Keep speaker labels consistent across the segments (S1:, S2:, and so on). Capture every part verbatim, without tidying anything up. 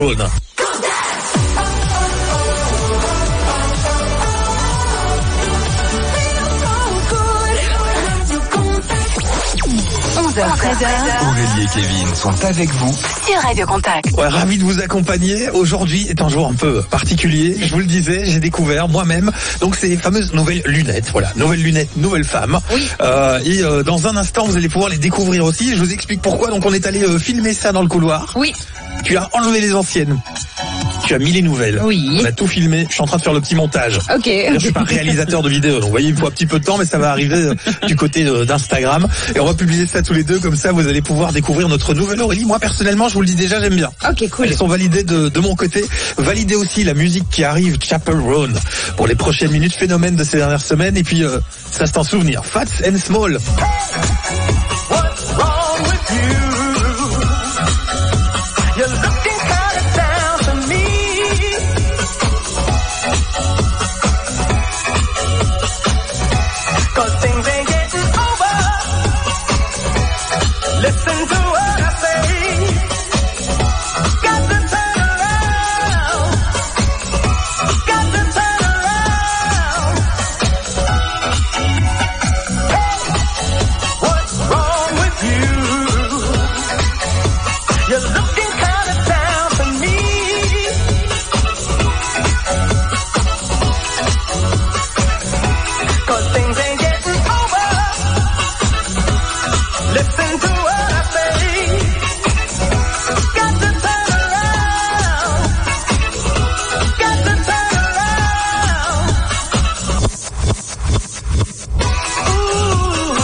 S1: Jaune.
S2: onze heures treize,
S3: Aurélie et Kevin sont avec vous
S2: sur Radio Contact.
S1: Ouais, ravi de vous accompagner. Aujourd'hui est un jour un peu particulier. Je vous le disais, j'ai découvert moi-même donc ces fameuses nouvelles lunettes. Voilà, nouvelles lunettes, nouvelles femmes.
S2: Oui.
S1: Euh, et euh, dans un instant, vous allez pouvoir les découvrir aussi. Je vous explique pourquoi. Donc on est allé euh, filmer ça dans le couloir.
S2: Oui.
S1: Tu as enlevé les anciennes. Tu as mis les nouvelles.
S2: Oui.
S1: On a tout filmé. Je suis en train de faire le petit montage.
S2: Ok.
S1: Je suis pas réalisateur de vidéo, donc vous voyez, il me faut un petit peu de temps, mais ça va arriver euh, du côté euh, d'Instagram. Et on va publier ça tous les deux, comme ça vous allez pouvoir découvrir notre nouvelle Aurélie. Moi personnellement, je vous le dis déjà, j'aime bien.
S2: Ok, cool.
S1: Elles sont validées de, de mon côté. Validez aussi la musique qui arrive, Chapel Roan, pour les prochaines minutes, phénomène de ces dernières semaines. Et puis, euh, ça c'est un souvenir. Fats and Small.
S4: Listen to what I say. Got to turn around. Got to turn around. Hey, what's wrong with you? You're looking kind of down to me. Cause things ain't getting over. Listen to what I say. Got to turn around. Got to turn around. Ooh,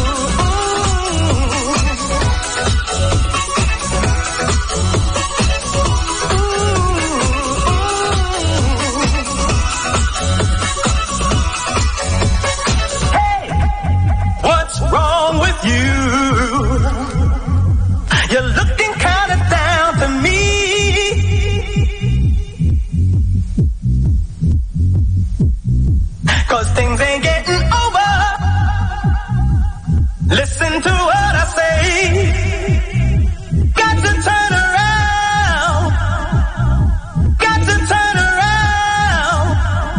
S4: Hey, what's wrong with you? You're looking kind of down to me. Cause things ain't getting over. Listen to what I say. Got to turn around. Got to turn around.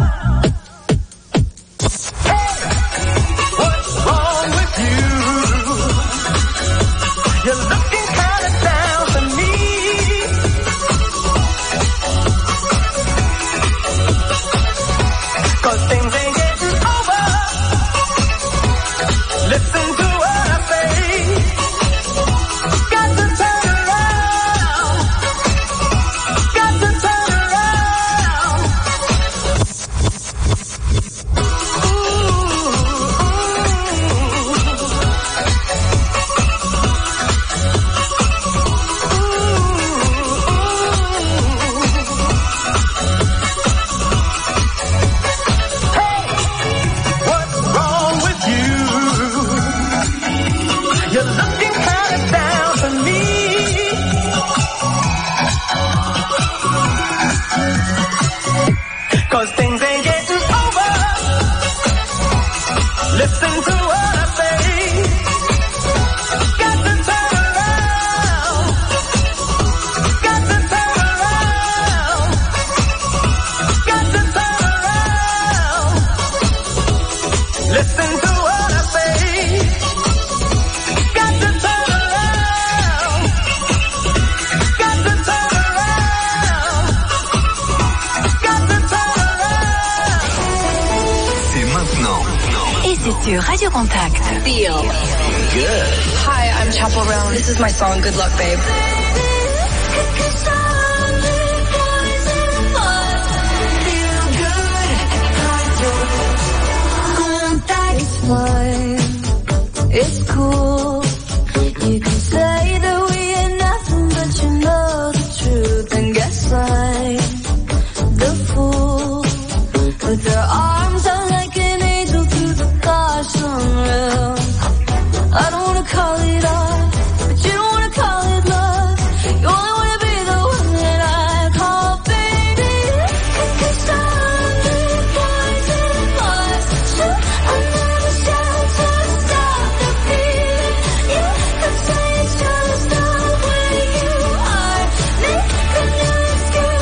S4: Hey, what's wrong with you? You're looking kind of down to me. Cause things ain't getting over. Listen to what I say. Got to turn around. Got to turn around. What's wrong with you? You're looking kind of down to me. Cause things ain't getting over. Listen to what I say. Got to turn around. Got to turn around. Got to turn around. Listen to what I say. Got to turn around. Got to turn around. Got to turn around.
S3: C'est maintenant.
S2: Et c'est sur Radio Contact. Feel.
S5: Hi, I'm Chapel Roan. This is my song, Good Luck, Babe.
S6: It's fine, it's cool. You can say that we ain't nothing, but you know the truth. And guess I'm the fool. With her arms out like an angel through the car sunroof. I don't wanna call it art, but you don't wanna call it love. You only wanna be the one that I call baby. 'Cause I'm the poison heart, so I'm never shout to stop the feeling. You could say it's just the way you are. Make a new excuse.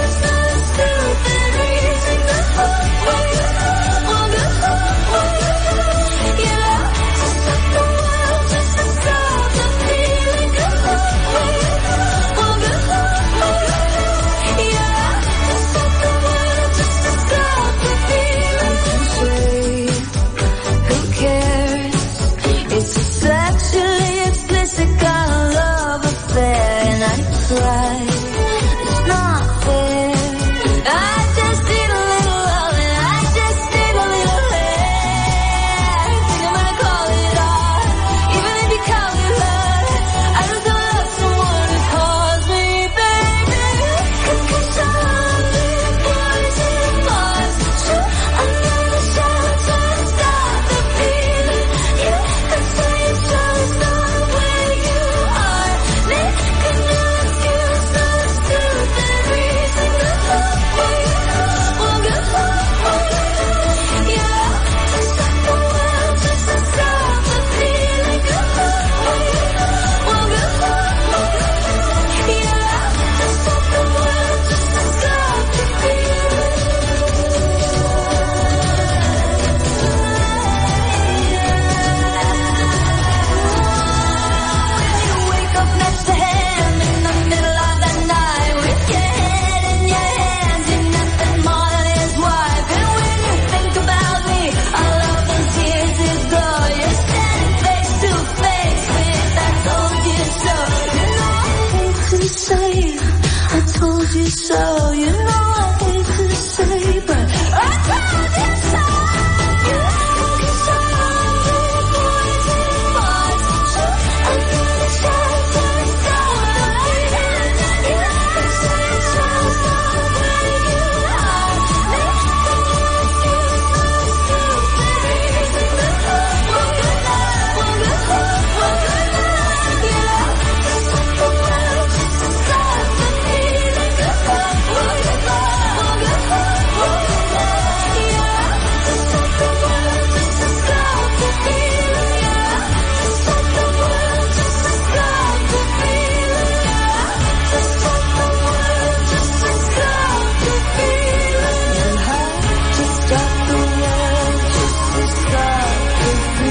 S6: so. You know I hate to say, but I told you so. You love me so, poison was true. I'm gonna shelter down. You love me so, so where you are. Make me feel so stupid. One good night, one good night, one good night, yeah. Just the world just to stop the feeling. Good night, one good night, one good night, one good night, yeah. Just the world just to stop the feeling, yeah. Just the world just to stop the feeling, yeah. Just the world just to stop the feeling. You have to stop the world just to stop the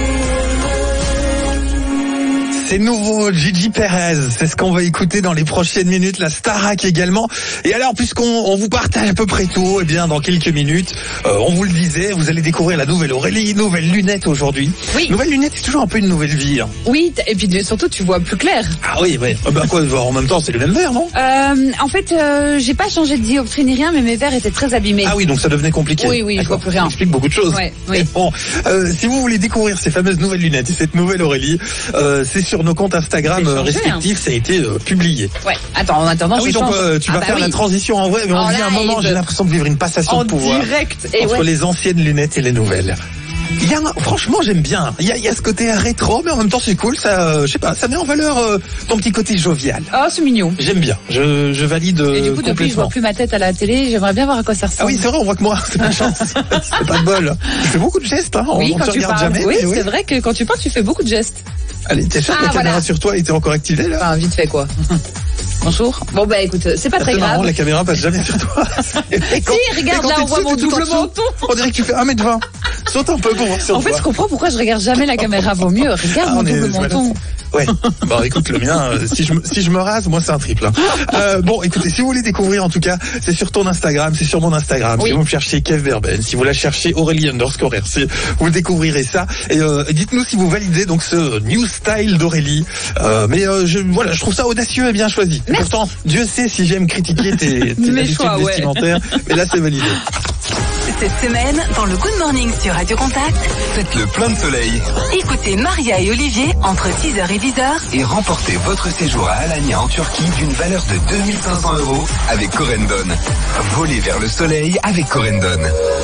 S6: feeling.
S1: C'est nouveau, Gigi Perez, c'est ce qu'on va écouter dans les prochaines minutes, la Starac également. Et alors, puisqu'on on vous partage à peu près tout, eh bien, dans quelques minutes, euh, on vous le disait, vous allez découvrir la nouvelle Aurélie, nouvelle lunette aujourd'hui.
S7: Oui.
S1: Nouvelle lunette, c'est toujours un peu une nouvelle vie. Hein.
S7: Oui, t- et puis de- surtout tu vois plus clair.
S1: Ah oui, ouais. Ah bah quoi, en même temps, c'est le même verre, non?
S7: Euh, en fait, euh, j'ai pas changé de dioptrie ni rien, mais mes verres étaient très abîmés.
S1: Ah oui, donc ça devenait compliqué.
S7: Oui, oui, je
S1: D'accord.
S7: vois plus rien.
S1: Ça explique beaucoup de choses.
S7: Ouais, oui.
S1: Et bon, euh, si vous voulez découvrir ces fameuses nouvelles lunettes et cette nouvelle Aurélie, euh, c'est sur nos comptes Instagram
S7: C'est
S1: euh,
S7: changé,
S1: respectifs, ça a été euh, publié.
S7: Ouais. Attends, en attendant,
S1: Ah
S7: je
S1: oui, donc
S7: change.
S1: euh, tu
S7: Ah
S1: vas
S7: bah
S1: faire
S7: oui.
S1: la transition en vrai, mais on
S7: En
S1: vit un
S7: live.
S1: moment, j'ai l'impression de vivre une passation
S7: En
S1: de pouvoir
S7: direct. Et
S1: entre
S7: ouais.
S1: les anciennes lunettes et les nouvelles. Il y a, un- franchement, j'aime bien. Il y a, il y a ce côté rétro, mais en même temps, c'est cool. Ça, euh, je sais pas, ça met en valeur euh, ton petit côté jovial.
S7: Oh, c'est mignon.
S1: J'aime bien. Je, je valide euh,
S7: Et du coup, depuis, je
S1: complètement.
S7: vois plus ma tête à la télé. J'aimerais bien voir à quoi ça ressemble.
S1: Ah oui, c'est vrai, on voit que moi. C'est pas de chance. C'est pas de bol. Tu fais beaucoup de gestes, hein. On,
S7: Oui,
S1: on
S7: quand
S1: te
S7: tu
S1: regarde
S7: parles.
S1: jamais.
S7: Oui,
S1: mais
S7: c'est vrai que quand tu parles, tu fais beaucoup de gestes.
S1: Allez, t'es sûr que
S7: Ah,
S1: la caméra
S7: voilà.
S1: sur toi était encore activée là?
S7: Enfin, vite fait, quoi. Bonjour. Bon, bah, écoute, c'est pas
S1: Ah,
S7: très
S1: c'est marrant,
S7: grave.
S1: la caméra passe jamais sur toi. Et quand-
S7: Si, regarde,
S1: et quand
S7: là,
S1: t'es
S7: on voit
S1: dessus,
S7: mon
S1: t'es tout en
S7: double
S1: dessous.
S7: menton.
S1: On dirait que tu fais un mètre vingt. Saute un peu pour voir sur
S7: En fait,
S1: toi.
S7: je comprends pourquoi je regarde jamais la caméra. Vaut mieux. Regarde
S1: Ah,
S7: mon
S1: on est-
S7: double
S1: voilà.
S7: menton.
S1: Ouais. Bon, écoute, le mien, euh, si je me, si je me rase, moi, c'est un triple. Hein. Euh, bon, écoutez, si vous voulez découvrir, en tout cas, c'est sur ton Instagram, c'est sur mon Instagram.
S7: Oui.
S1: Si vous me cherchez Kev Verben, si vous la cherchez Aurélie underscore R C, vous découvrirez ça. Et euh, dites-nous si vous validez donc ce new style d'Aurélie. Euh, mais euh, je, voilà, je trouve ça audacieux et bien choisi. Et pourtant, Dieu sait si j'aime critiquer tes, tes
S7: Mes
S1: habitudes
S7: choix, ouais.
S1: vestimentaires. Mais là, c'est validé.
S2: Cette semaine, dans le Good Morning sur Radio Contact,
S3: Faites le plein de soleil
S2: écoutez Maria et Olivier entre six heures et dix heures.
S3: et remportez votre séjour à Alanya en Turquie d'une valeur de deux mille cinq cents euros avec Corendon. Volez vers le soleil avec Corendon.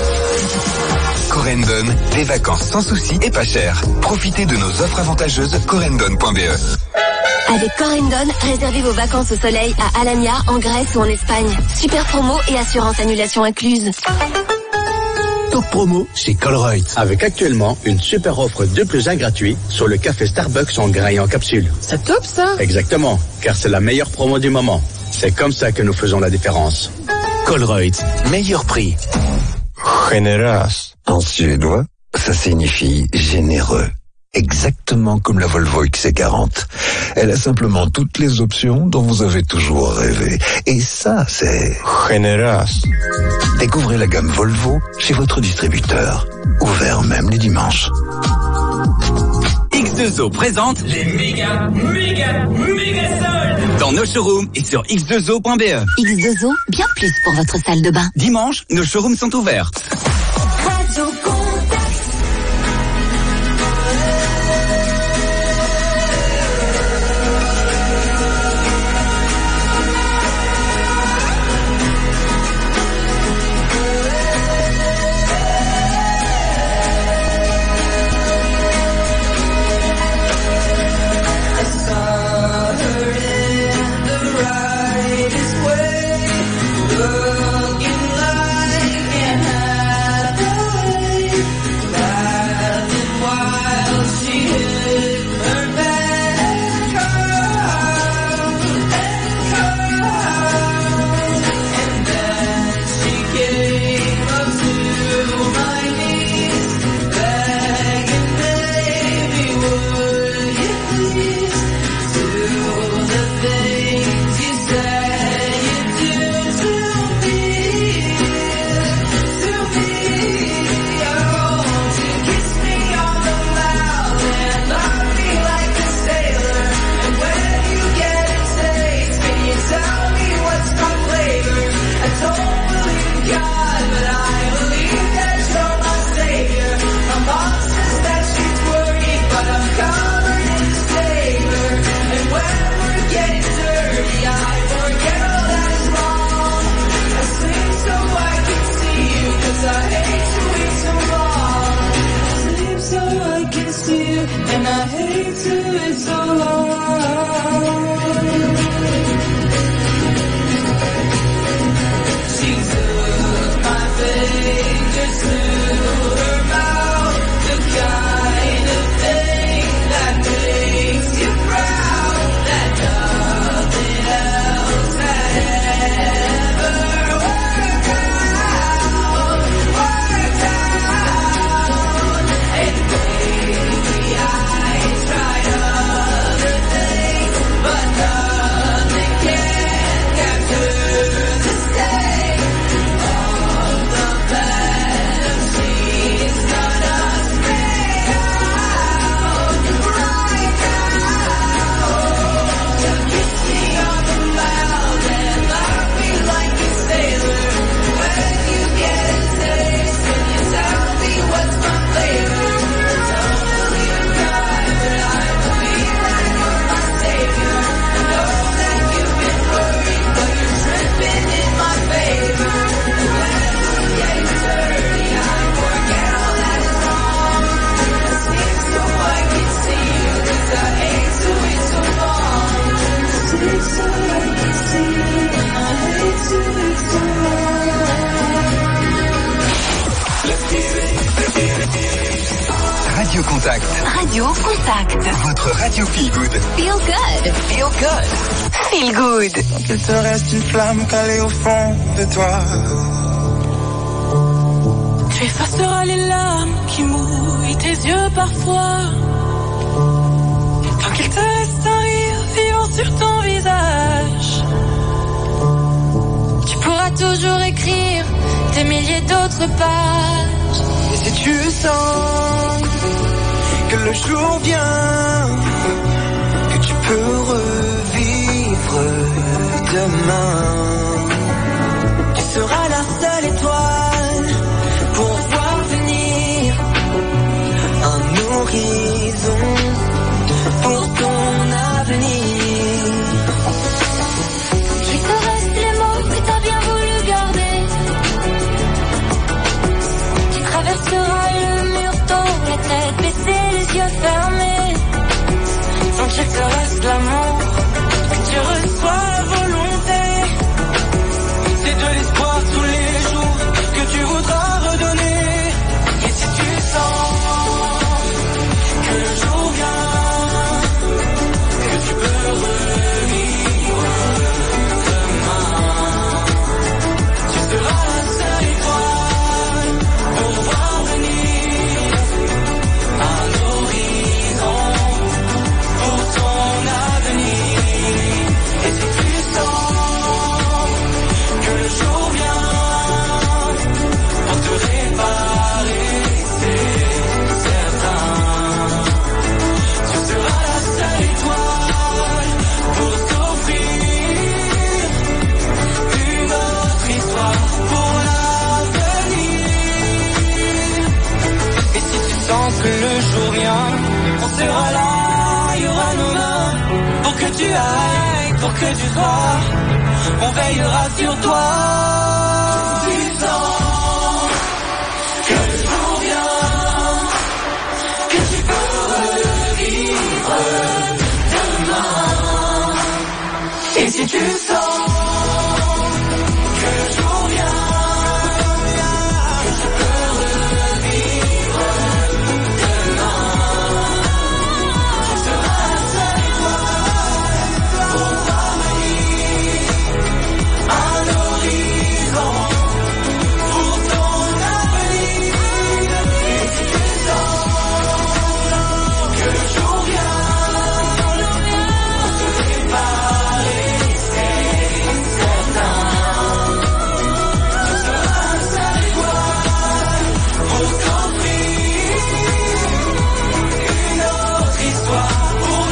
S3: Corendon, des vacances sans soucis et pas chères. Profitez de nos offres avantageuses corendon point b e.
S8: Avec Corendon, réservez vos vacances au soleil à Alanya, en Grèce ou en Espagne. Super promo et assurance annulation incluse.
S9: Top promo chez Colruyt, avec actuellement une super offre deux plus un gratuit sur le café Starbucks en grain et en capsule.
S7: C'est top, ça.
S9: Exactement, car c'est la meilleure promo du moment. C'est comme ça que nous faisons la différence. Colruyt, meilleur prix.
S10: Generös. En suédois, ça signifie généreux. Exactement comme la Volvo X C quarante. Elle a simplement toutes les options dont vous avez toujours rêvé. Et ça, c'est Generös. Découvrez la gamme Volvo chez votre distributeur. Ouvert même les dimanches.
S11: X deux O présente les méga, méga, méga soldes dans nos showrooms et sur x deux o point b e.
S8: X deux O, bien plus pour votre salle de bain.
S11: Dimanche, nos showrooms sont ouverts.
S6: Radio Contact.
S4: Looking like an see you, and I hate to, it's so hard. She took my fingers through her mouth, the kind of thing that makes you proud, that nothing else had ever worked out, worked out. And baby, I tried other things, but nothing can capture the state of the fantasies gonna spray out right now. To kiss me on the mouth and love me like a sailor. When you get a taste, can you tell me what's my flavor? Totally forgot that I believe that you're my savior. I know that you've been worried, but you're tripping in my favor. When we get dirty, I forget all that is wrong. I sneak so I can see you, 'cause I hate to be so long. Sneak so I can see you, I hate to be so long.
S3: Radio Contact.
S2: Radio Contact.
S3: Votre radio feel good.
S2: Feel good. Feel good. Feel good.
S4: Qu'il te reste une flamme calée au fond de toi.
S12: Tu effaceras les larmes qui mouillent tes yeux parfois. Tant qu'il te reste un rire vivant sur ton visage. Tu pourras toujours écrire des milliers d'autres pages.
S4: Et si tu sens que le jour vient, que tu peux revivre demain, tu seras la seule étoile pour voir venir un horizon pour ton avenir.
S6: Qu'il te reste les mots que t'as bien voulu garder. Tu traverseras le mur tôt, la tête baissée, les yeux fermés.
S12: Tant qu'il te reste l'amour que tu reçois à volonté. C'est de l'espoir tous les jours que tu voudras redonner. Et si tu sens que le jour vient, que tu peux revivre demain, tu seras la seule étoile pour voir venir un horizon pour ton avenir. Et si tu sens que le jour vient pour te réparer, c'est certain, tu seras la seule étoile pour t'offrir une autre histoire pour l'avenir. Et si tu sens que le jour vient, on sera là, il y aura nos mains pour que tu ailles, pour que tu sois, on veillera sur toi. Tu sens que le jour vient, que tu peux revivre demain. Et si tu sens que le jour vient, que tu peux revivre demain, tu seras la seule étoile pour voir venir un horizon pour ton avenir. Et si tu sens que le jour vient pour te réparer, c'est certain, tu seras la seule étoile pour t'offrir une autre histoire pour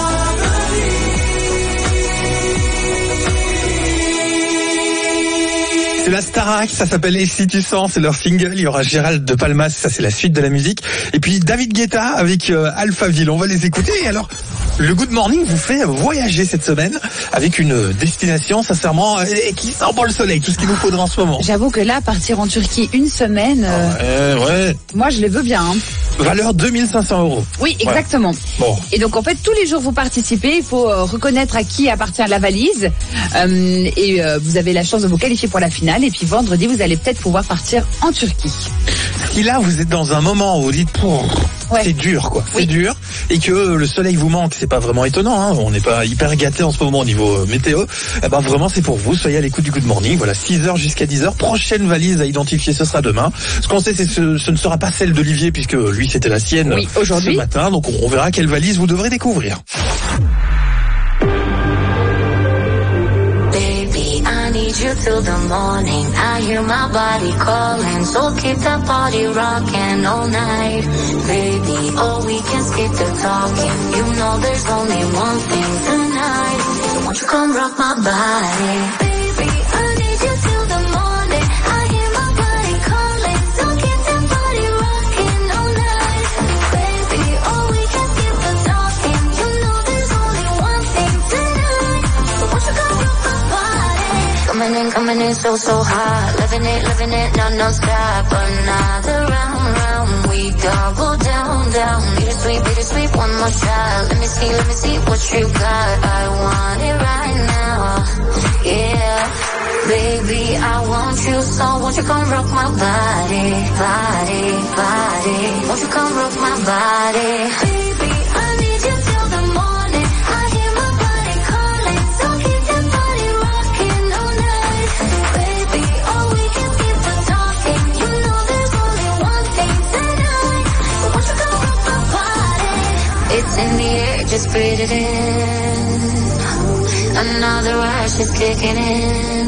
S12: l'avenir.
S1: C'est la Starac, ça s'appelle Et si tu sens, c'est leur single. Il y aura Gérald de Palmas, ça c'est la suite de la musique. Et puis David Guetta avec euh, Alphaville, on va les écouter. Et alors, Le Good Morning vous fait voyager cette semaine avec une destination, sincèrement, et qui sent bon le soleil, tout ce qu'il nous faudra en ce moment.
S7: J'avoue que là, partir en Turquie une semaine, euh,
S1: ouais, ouais.
S7: moi je le veux bien. Hein.
S1: Valeur deux mille cinq cents euros.
S7: Oui, exactement.
S1: Ouais. Bon.
S7: Et donc en fait, tous les jours vous participez, il faut euh, reconnaître à qui appartient la valise. Euh, et euh, vous avez la chance de vous qualifier pour la finale. Et puis vendredi, vous allez peut-être pouvoir partir en Turquie.
S1: Si là, vous êtes dans un moment où vous dites, ouais. c'est dur, quoi. C'est oui. dur. Et que le soleil vous manque, c'est pas vraiment étonnant, hein. On n'est pas hyper gâté en ce moment au niveau euh, météo. Eh ben, vraiment, c'est pour vous. Soyez à l'écoute du Good Morning. Voilà, six heures jusqu'à dix heures. Prochaine valise à identifier, ce sera demain. Ce qu'on sait, c'est que ce, ce ne sera pas celle d'Olivier, puisque lui, c'était la sienne
S7: oui, aujourd'hui.
S1: Ce matin. Donc, on, on verra quelle valise vous devrez découvrir.
S6: You till the morning, I hear my body calling, so keep that body rocking all night, baby. Oh, we can skip the talking, you know there's only one thing tonight, so won't you come rock my body, baby. I need you till the morning, I hear my body calling, so keep that body rocking all night, baby. Oh, we can skip the talking, you know there's only one thing tonight, so won't you come rock my body. Coming in, coming in so, so hot. Living it, living it, no, no stop. Another round, round. We double down, down. Bittersweet, bittersweet, one more shot. Let me see, let me see what you got. I want it right now. Yeah. Baby, I want you so. Won't you come rock my body, body, body. Won't you come rock my body. Baby, I need you till the morning. I hear my body calling. So keep that body rocking all night. Baby, oh, we can skip the talking. You know there's only one thing tonight. So won't you come rock my body. It's in the air, just breathe it in. Another rush is kicking in.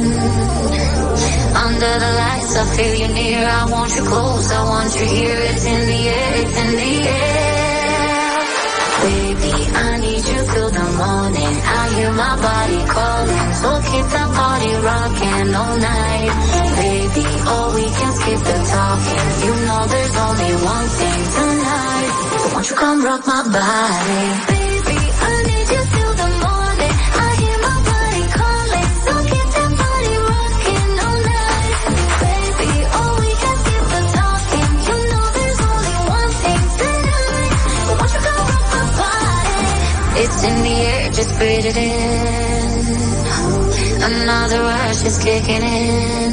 S6: Under the lights, I feel you near. I want you close, I want you here. It's in the air, it's in the air. Baby, I need you till the morning. I hear my body calling, so keep that body rocking all night. Baby, oh, we can skip the talking. You know there's only one thing tonight. So won't you come rock my body. Baby, I need you till the morning. I hear my body calling, so keep that body rocking all night. Baby, oh, we can skip the talking. You know there's only one thing tonight. So won't you come rock my body. It's in the air, just breathe it in. Another rush is kicking in.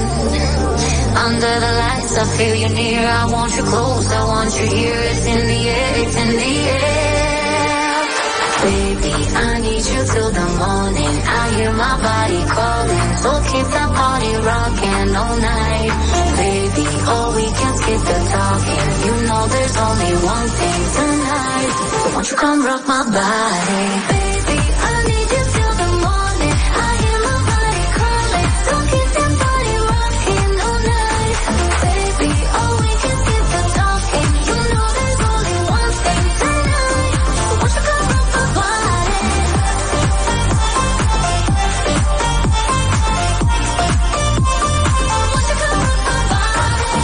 S6: Under the lights, I feel you near. I want you close, I want you here. It's in the air, it's in the air. Baby, I need you till the morning. I hear my body calling, so keep that body rocking all night. Baby, oh, we can skip the talking. You know there's only one thing tonight. So won't you come rock my body. Baby, I need you till the morning. I hear my body calling, so keep that body rocking all night. Baby, oh, we can skip the talking. You know there's only one thing tonight. So won't you come rock my body. Won't you come rock my body.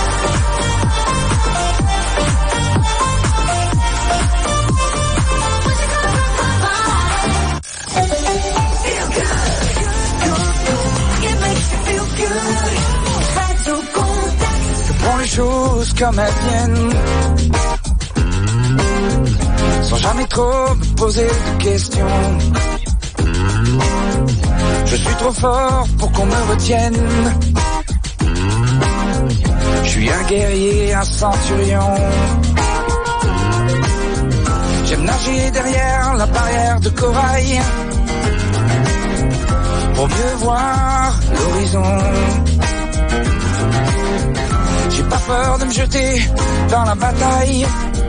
S6: Won't you come rock my body. Feel good. It makes you feel good. Radio Contact.
S12: Je prends les choses comme elles viennent, sans jamais trop me poser de questions. Je suis trop fort pour qu'on me retienne. Je suis un guerrier, un centurion. J'aime nager derrière la barrière de corail pour mieux voir l'horizon. J'ai pas peur de me jeter dans la bataille.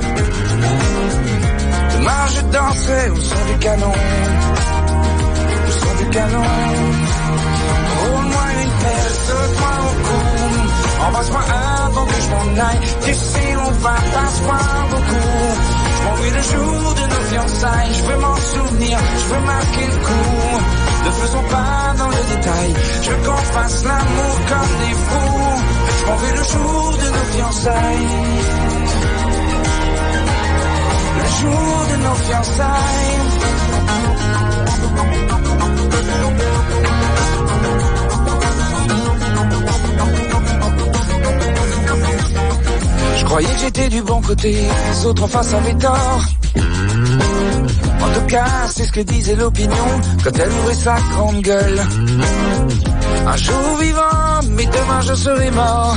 S12: Demain je danserai au son du canon, au son du canon. Roule-moi une pelle, saute-moi au cou, embrasse-moi avant que je m'en aille. Tu sais on va pas se voir beaucoup. Je m'en vais le jour de nos fiançailles. Je veux m'en souvenir, je veux marquer le coup. Ne faisons pas dans le détail. Je veux qu'on fasse l'amour comme des fous. Je m'en vais le jour de nos fiançailles. Le jour de nos fiançailles. Je croyais que j'étais du bon côté, les autres en face avaient tort. En tout cas, c'est ce que disait l'opinion quand elle ouvrait sa grande gueule. Un jour vivant, mais demain je serai mort.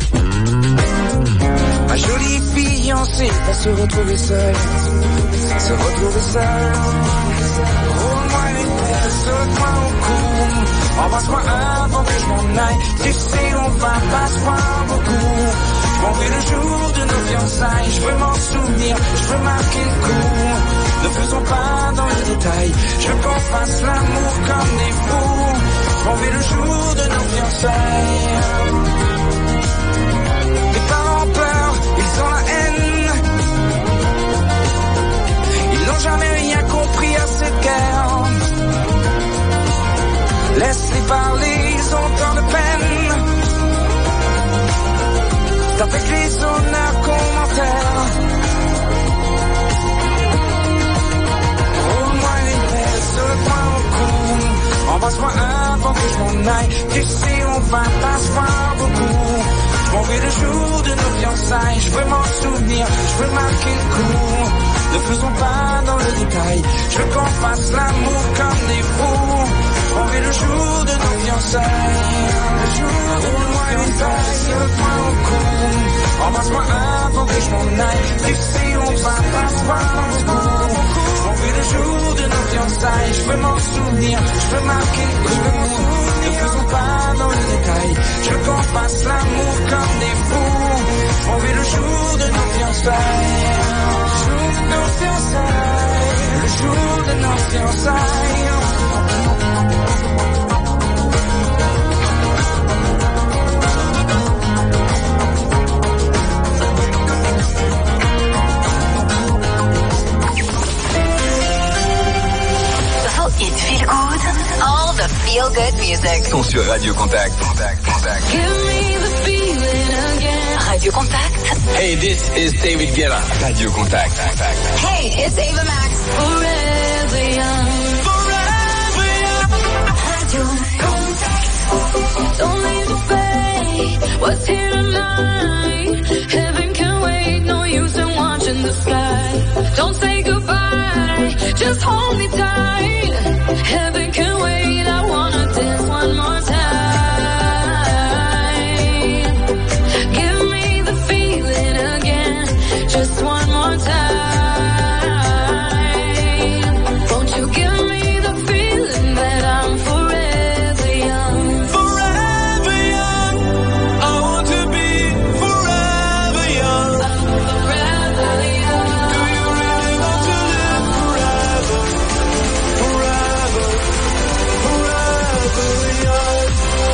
S12: Ma jolie fiancée va se retrouver seule, se retrouver seule. Roule-moi une pelle, saute-moi au cou, embrasse-moi avant que je m'en aille. Tu sais, on va pas se voir beaucoup. Je m'en vais le jour de nos fiançailles, je veux m'en souvenir, je veux marquer le coup. Ne faisons pas dans les détails, je veux qu'on fasse l'amour comme des fous. Je m'en vais le jour de nos fiançailles. Mes parents pleurent, ils ont la haine. Ils n'ont jamais rien compris à cette guerre. Laisse-les parler, ils ont tant de peine. Avec les honneurs commentaires. Roule-moi une pelle, saute-moi au cou, embrasse-moi avant que je m'en aille. Tu sais, on va pas se voir beaucoup. Je m'en vais le jour de nos fiançailles, je veux m'en souvenir, je veux marquer le coup. Ne faisons pas dans le détail, je veux qu'on fasse l'amour comme des fous. Je m'en vais le jour de nos fiançailles, le jour de nos fiançailles, saute-moi au cou, embrasse-moi avant que je m'en aille. Tu sais, on va pas se voir beaucoup. Je m'en vais le jour de nos fiançailles, je veux m'en souvenir, je veux marquer le coup. Ne faisons pas dans le détail, je veux qu'on fasse l'amour comme des fous. Je m'en vais le jour de nos fiançailles, le jour de nos fiançailles, le jour de nos fiançailles.
S2: It feel good, all the feel good music.
S3: Sont sur Radio Contact. Contact, Contact.
S2: Give me the feeling again. Radio Contact.
S11: Hey, this is David Guetta.
S3: Radio Contact.
S2: Hey, it's Ava Max. Forever young. Forever young. Radio Contact. Don't leave the bay. What's here tonight? Heaven can wait. No use in watching the sky. Don't say goodbye. Just hold me tight. Heaven can wait, I wanna dance one more time. Give me the feeling again, just one more time. Won't you give me the feeling that I'm forever young?
S12: Forever young, I want to be forever young.
S2: Forever young.
S12: Do you really want to live forever? Forever, forever young.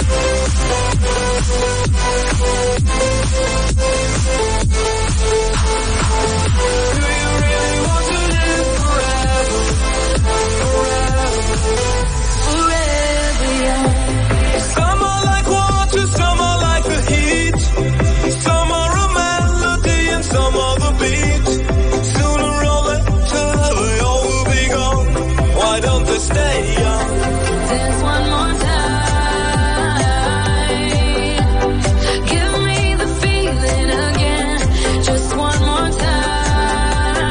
S12: Do you really want to live forever? Forever,
S2: Forever young.
S12: some are like water, some are like the heat. Some are a melody and some are the beat. Sooner or later they all will be gone. Why don't they stay young?
S2: Dance one more time. Give me the feeling again, just one more time.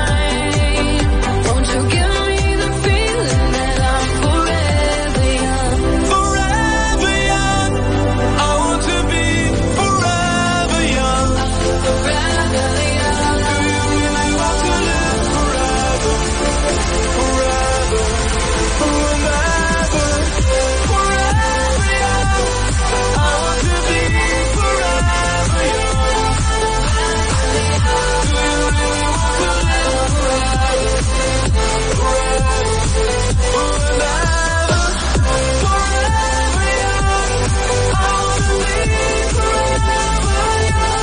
S2: Won't you give me the feeling that I'm forever young?
S12: Forever young, I want to be forever young.
S2: Forever young.
S12: Do you really want to live forever? Forever, forever, forever young. I want to be forever young. Do you really want to live forever? Forever, forever, forever young. I want to be forever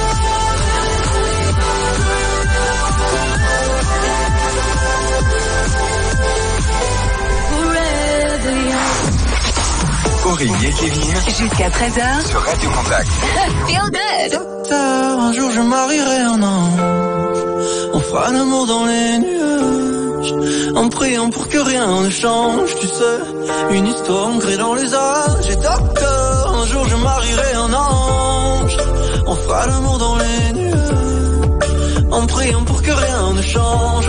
S2: Forever young.
S3: Aurélie et Kevin
S2: Jusqu'à treize heures.
S3: sur Radio Contact.
S2: Feel good.
S12: Docteur, un jour je marierai un ange. On fera l'amour dans les nuages, en priant pour que rien ne change, tu sais. Une histoire ancrée dans les âges. Et docteur, un jour je marierai un ange. On fera l'amour dans les nuages, en priant pour que rien ne change.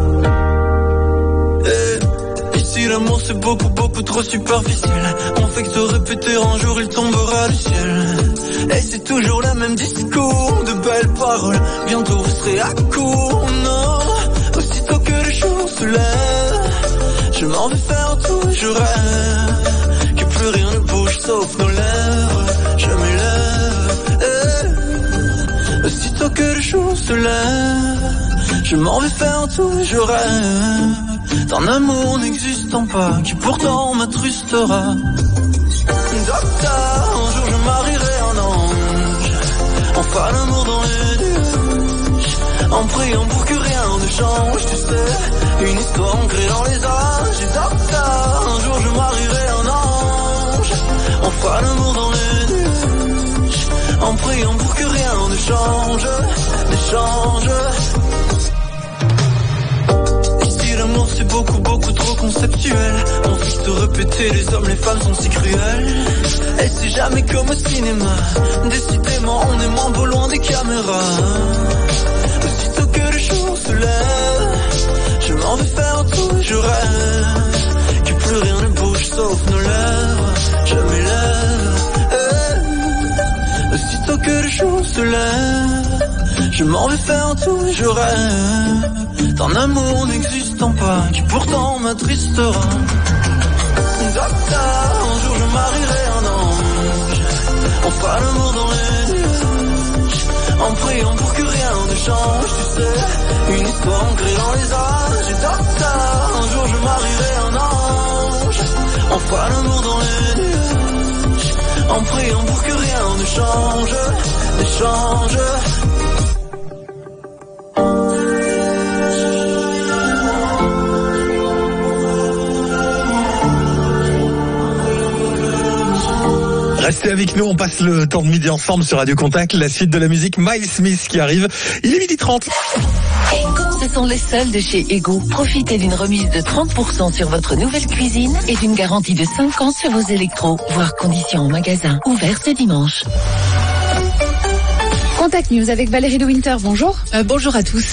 S12: Et ici l'amour c'est beaucoup beaucoup trop superficiel. On fait que se répéter, un jour il tombera du ciel. Et c'est toujours le même discours, de belles paroles. Bientôt vous serez à court, non. Aussitôt que le jour se lève, je m'en vais faire tout, je rêve que plus rien ne bouge sauf nos lèvres. Je m'élève, eh. Aussitôt que le jour se lève, je m'en vais faire tout, je rêve d'un amour n'existant pas, qui pourtant m'attrustera. Docteur, un jour je marierai un ange. On fera l'amour dans les nuages, en priant pour que rien ne change, tu sais. Une histoire ancrée dans les âges. Et docteur, un jour je marierai un ange. On fera l'amour dans les nuages, en priant pour que rien ne change, ne change. L'amour c'est beaucoup beaucoup trop conceptuel. On fait se répéter, les hommes, les femmes sont si cruels. Et c'est jamais comme au cinéma, décidément on est moins beau loin des caméras. Aussitôt que le jour se lève, je m'en vais faire tout, je rêve que plus rien ne bouge sauf nos lèvres. Je m'élève, eh. Aussitôt que le jour se lève, je m'en vais faire tout, je rêve d'un amour n'existant pas, qui pourtant m'attristera. Docteur, un jour je marierai un ange. On fera l'amour dans les nuages, en priant pour que rien ne change, tu sais. Une histoire ancrée dans les âges. Et docteur, un jour je marierai un ange. On fera l'amour dans les nuages, en priant pour que rien ne change, ne change.
S1: Restez avec nous, on passe le temps de midi ensemble sur Radio Contact. La suite de la musique, Miles Smith qui arrive. Il est midi trente.
S13: Ce sont les soldes de chez Ego. Profitez d'une remise de trente pour cent sur votre nouvelle cuisine et d'une garantie de cinq ans sur vos électros. Voir conditions en magasin. Ouvert ce dimanche.
S7: Contact News avec Valérie de Winter, bonjour.
S14: Euh, bonjour à tous.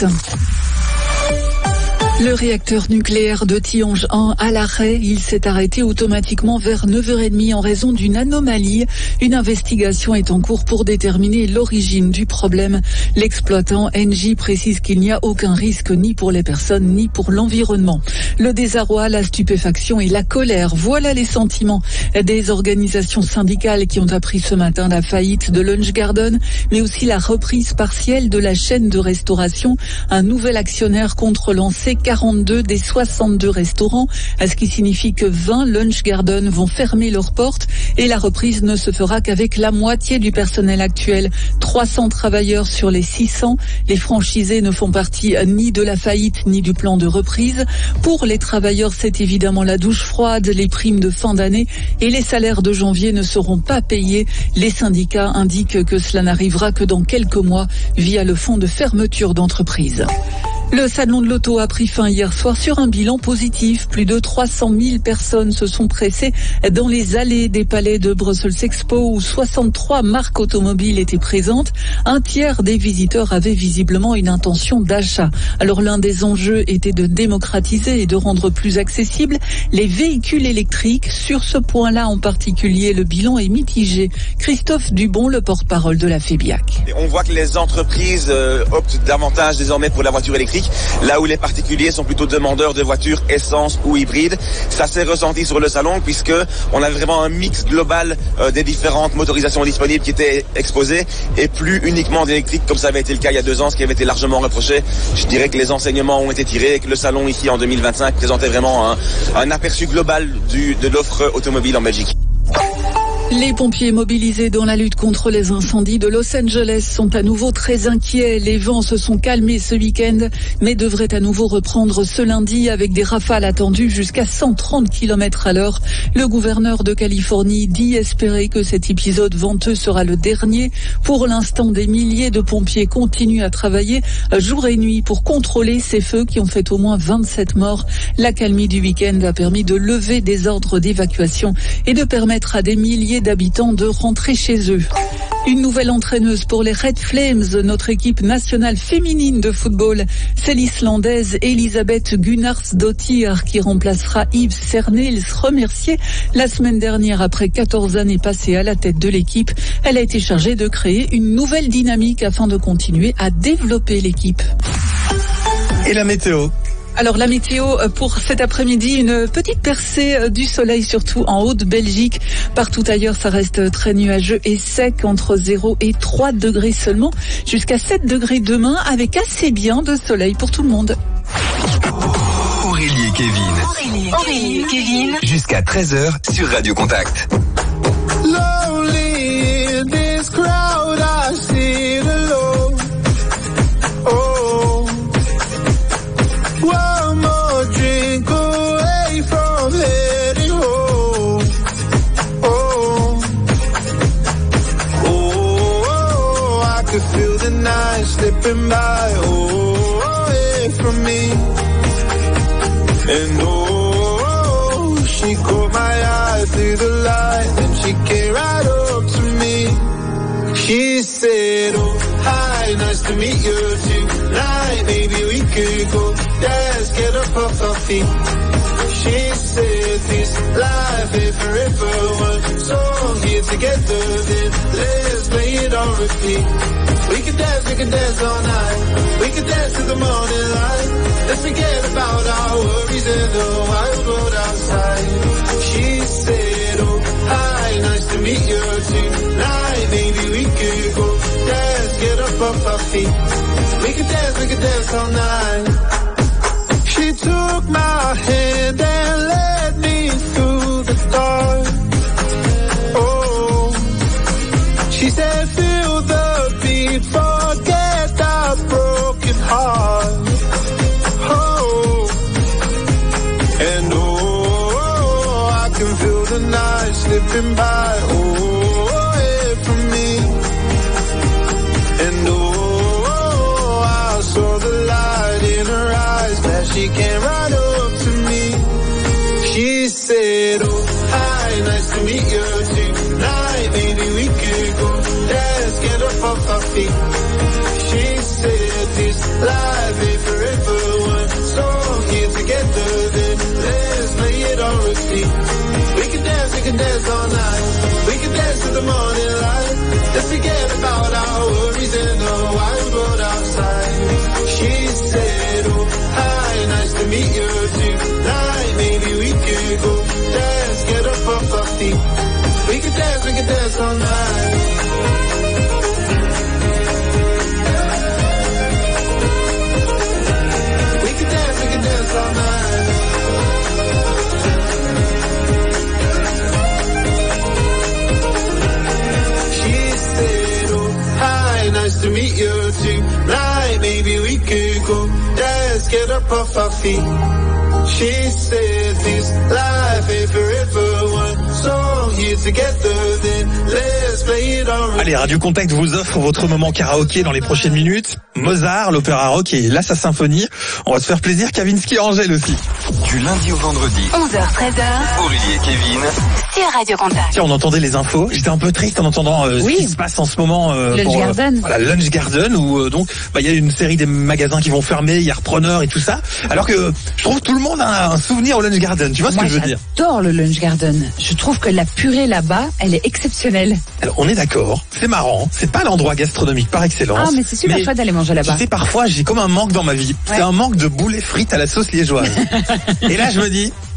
S14: Le réacteur nucléaire de Tihange un à l'arrêt, il s'est arrêté automatiquement vers neuf heures trente en raison d'une anomalie. Une investigation est en cours pour déterminer l'origine du problème. L'exploitant Engie précise qu'il n'y a aucun risque ni pour les personnes ni pour l'environnement. Le désarroi, la stupéfaction et la colère, voilà les sentiments des organisations syndicales qui ont appris ce matin la faillite de Lunch Garden, mais aussi la reprise partielle de la chaîne de restauration. Un nouvel actionnaire compte relancer quarante-deux des soixante-deux restaurants, ce qui signifie que vingt Lunch Garden vont fermer leurs portes et la reprise ne se fera qu'avec la moitié du personnel actuel. trois cents travailleurs sur les six cents. Les franchisés ne font partie ni de la faillite ni du plan de reprise. Pour les travailleurs, c'est évidemment la douche froide, les primes de fin d'année et les salaires de janvier ne seront pas payés. Les syndicats indiquent que cela n'arrivera que dans quelques mois via le fonds de fermeture d'entreprise. Le salon de l'auto a pris fin hier soir sur un bilan positif. Plus de trois cent mille personnes se sont pressées dans les allées des palais de Brussels Expo où soixante-trois marques automobiles étaient présentes. Un tiers des visiteurs avaient visiblement une intention d'achat. Alors l'un des enjeux était de démocratiser et de rendre plus accessibles les véhicules électriques. Sur ce point-là en particulier, le bilan est mitigé. Christophe Dubon, le porte-parole de la FEBIAC.
S15: On voit que les entreprises euh, optent davantage désormais pour la voiture électrique, là où les particuliers sont plutôt demandeurs de voitures essence ou hybrides. Ça s'est ressenti sur le salon puisque on a vraiment un mix global euh, des différentes motorisations disponibles qui étaient exposées et plus uniquement d'électrique comme ça avait été le cas il y a deux ans, ce qui avait été largement reproché. Je dirais que les enseignements ont été tirés et que le salon ici en deux mille vingt-cinq présentait vraiment un, un aperçu global du, de l'offre automobile en Belgique.
S14: Les pompiers mobilisés dans la lutte contre les incendies de Los Angeles sont à nouveau très inquiets. Les vents se sont calmés ce week-end, mais devraient à nouveau reprendre ce lundi avec des rafales attendues jusqu'à cent trente kilomètres à l'heure. Le gouverneur de Californie dit espérer que cet épisode venteux sera le dernier. Pour l'instant, des milliers de pompiers continuent à travailler jour et nuit pour contrôler ces feux qui ont fait au moins vingt-sept morts. L'accalmie du week-end a permis de lever des ordres d'évacuation et de permettre à des milliers d'habitants de rentrer chez eux. Une nouvelle entraîneuse pour les Red Flames, notre équipe nationale féminine de football. C'est l'Islandaise Elisabeth Gunnarsdottir qui remplacera Yves Cernils, remerciée la semaine dernière après quatorze années passées à la tête de l'équipe. Elle a été chargée de créer une nouvelle dynamique afin de continuer à développer l'équipe.
S1: Et la météo ?
S14: Alors la météo pour cet après-midi, une petite percée du soleil surtout en Haute-Belgique. Partout ailleurs, ça reste très nuageux et sec entre zéro et trois degrés seulement, jusqu'à sept degrés demain avec assez bien de soleil pour tout le monde.
S3: Aurélie et Kevin.
S13: Aurélie, Aurélie et Kevin.
S3: Jusqu'à treize heures sur Radio Contact.
S4: Lonely in this crowd, I sit alone. Oh, one more drink away from heading home. Oh, oh, I could feel the night slipping by. Oh, away from me. And oh, she caught my eye through the light, and she came right up to me. She said, oh, hi, nice to meet you tonight. Maybe we could go dance, get up off our feet. She said, this life ain't forever. One song here together, then let's play it on repeat. We can dance, we can dance all night. We can dance till the morning light. Let's forget about our worries and the wild world outside. She said, oh, hi, nice to meet you tonight. Maybe we could go dance, get up off our feet. We can dance, we can dance all night. She took my hand and led me through the dark. Oh, she said, feel the beat, forget our broken heart. Oh, and oh, I can feel the night slipping by. Oh, away from me. And oh, I saw the light in her eyes, that she came right up to me. She said, oh, hi, nice to meet you tonight. Maybe we could go dance, get up off our feet. She said, this life ain't forever. One song here together, then let's lay it on repeat. We can dance, we can dance all night. We can dance till the morning light. Let's forget about our worries and the wild world outside. She said, oh, hi, nice to meet you tonight. Maybe we could go dance, get up off our feet. We can dance, we can dance all night. We can dance, we can dance all night. She said, oh, hi, nice to meet you tonight. Maybe we could go dance, get up off our feet. She said, this life ain't forever. One song here together, then let's play it on.
S1: Allez, Radio Contact vous offre votre moment karaoké dans les prochaines minutes. Mozart, l'opéra rock et là sa symphonie. On va se faire plaisir, Kavinsky et Angèle aussi.
S3: Du lundi au vendredi.
S13: onze heures treize heures.
S3: Aurélie et Kevin.
S13: Sur Radio Contact.
S1: Tiens, on entendait les infos. J'étais un peu triste en entendant euh,
S7: Oui.
S1: ce qui se passe en ce moment. Euh,
S7: Lunch
S1: pour, euh,
S7: Garden.
S1: voilà, Lunch Garden, où euh, donc bah, il y a une série des magasins qui vont fermer, il y a repreneurs et tout ça. Alors que je trouve que tout le monde a un souvenir au Lunch Garden. Tu vois ce
S7: Moi,
S1: que je veux dire?
S7: j'adore le Lunch Garden. Je trouve que la purée là-bas, elle est exceptionnelle.
S1: Alors, on est d'accord, c'est marrant, c'est pas l'endroit gastronomique par excellence.
S7: Ah, mais c'est super chouette d'aller manger là-bas.
S1: Tu sais, parfois, j'ai comme un manque dans ma vie.
S7: Ouais.
S1: C'est un manque de boulet frites à la sauce liégeoise. Et là, je me dis,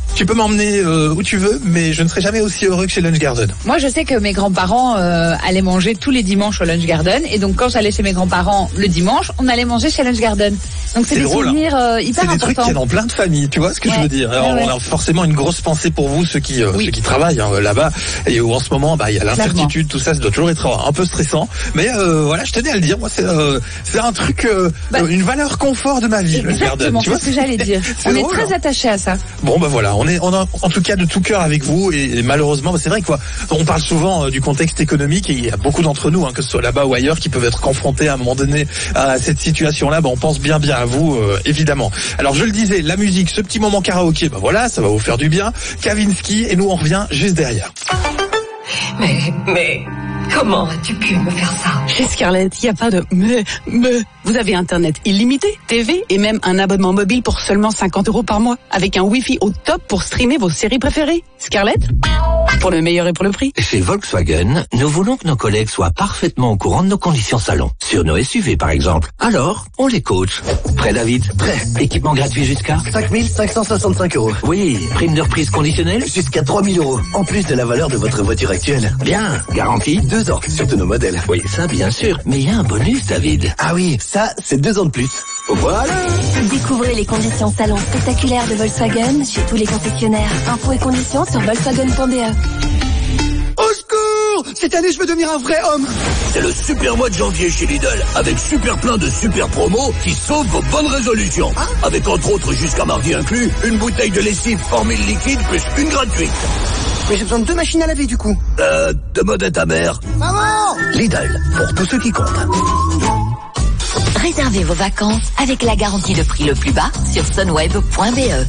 S1: Tu peux m'emmener euh, où tu veux, mais je ne serai jamais aussi heureux que chez Lunch Garden.
S7: Moi, je sais que mes grands-parents euh, allaient manger tous les dimanches au Lunch Garden. Et donc, quand j'allais chez mes grands-parents le dimanche, on allait manger chez Lunch Garden. Donc, c'est,
S1: C'est
S7: des
S1: drôle,
S7: souvenirs euh, hyper
S1: C'est des
S7: importants.
S1: trucs qu'il y a dans plein de familles, tu vois ce que
S7: Ouais.
S1: je veux dire. Alors,
S7: Ouais, ouais.
S1: on a forcément une grosse pensée pour vous, ceux qui, euh,
S7: Oui.
S1: ceux qui travaillent hein, là-bas, et où en ce moment, bah, il y a l'incertitude, tout ça, ça doit toujours être un peu stressant. Mais euh, voilà, je tenais à le dire, moi, c'est, euh, c'est un truc, euh,
S7: Bah,
S1: une valeur confort de ma vie, Lunch Garden.
S7: Exactement,
S1: Tu
S7: c'est
S1: vois
S7: ce que j'allais dire.
S1: C'est
S7: On est
S1: drôle,
S7: très
S1: hein.
S7: attachés à ça.
S1: Bon bah voilà, on est on a en tout cas de tout cœur avec vous et, et malheureusement bah, c'est vrai que quoi, on parle souvent euh, du contexte économique et il y a beaucoup d'entre nous, hein, que ce soit là-bas ou ailleurs, qui peuvent être confrontés à un moment donné à cette situation-là. Bah, on pense bien bien à vous euh, évidemment. Alors je le disais, la musique, ce petit moment karaoké, bah voilà, ça va vous faire du bien. Kavinsky et nous on revient juste derrière.
S16: Mais, mais, comment as-tu pu me faire ça?
S17: Chez Scarlett, il n'y a pas de mais, mais. Vous avez Internet illimité, T V et même un abonnement mobile pour seulement cinquante euros par mois, avec un Wi-Fi au top pour streamer vos séries préférées. Scarlett, pour le meilleur et pour le prix.
S18: Chez Volkswagen, nous voulons que nos collègues soient parfaitement au courant de nos conditions salon. Sur nos S U V, par exemple. Alors, on les coach. Prêt, David? Prêt. Équipement gratuit jusqu'à
S9: cinq mille cinq cent soixante-cinq euros.
S18: Oui. Prime de reprise conditionnelle?
S9: Jusqu'à trois mille euros, en plus de la valeur de votre voiture actuelle.
S18: Bien. Garantie?
S9: Deux ans, sur tous nos modèles.
S18: Oui, ça, bien sûr. Mais il y a un bonus, David.
S9: Ah oui, ça, c'est deux ans de plus. Voilà.
S8: Découvrez les conditions salon spectaculaires de Volkswagen chez tous les concessionnaires. Infos et conditions sur volkswagen point b e.
S9: Au secours! Cette année, je veux devenir un vrai homme.
S19: C'est le super mois de janvier chez Lidl, avec super plein de super promos qui sauvent vos bonnes résolutions. Avec entre autres, jusqu'à mardi inclus, une bouteille de lessive formule liquide plus une gratuite.
S9: Mais j'ai besoin de deux machines à laver du coup.
S19: Euh, demande à ta mère.
S9: Maman!
S19: Lidl, pour tous ceux qui comptent.
S20: Réservez vos vacances avec la garantie de prix le plus bas sur sunweb point b e.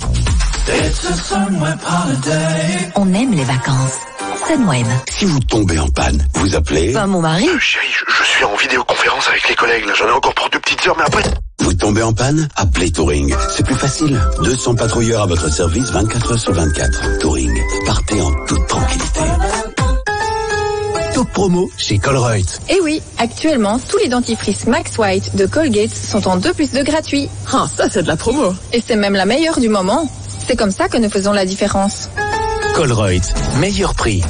S20: On aime les vacances. Sunweb.
S10: Si vous tombez en panne, vous appelez...
S20: Pas mon mari.
S10: Euh, chérie, je, je suis en vidéoconférence avec les collègues, là. J'en ai encore pour deux petites heures, mais après... Vous tombez en panne? Appelez Touring. C'est plus facile. deux cents patrouilleurs à votre service, vingt-quatre heures sur vingt-quatre. Touring. Partez en toute tranquillité.
S9: Top promo chez Colruyt.
S21: Et oui, actuellement, tous les dentifrices Max White de Colgate sont en deux plus deux gratuits.
S17: Ah, ça c'est de la promo.
S21: Et c'est même la meilleure du moment. C'est comme ça que nous faisons la différence.
S9: Colruyt, meilleur prix.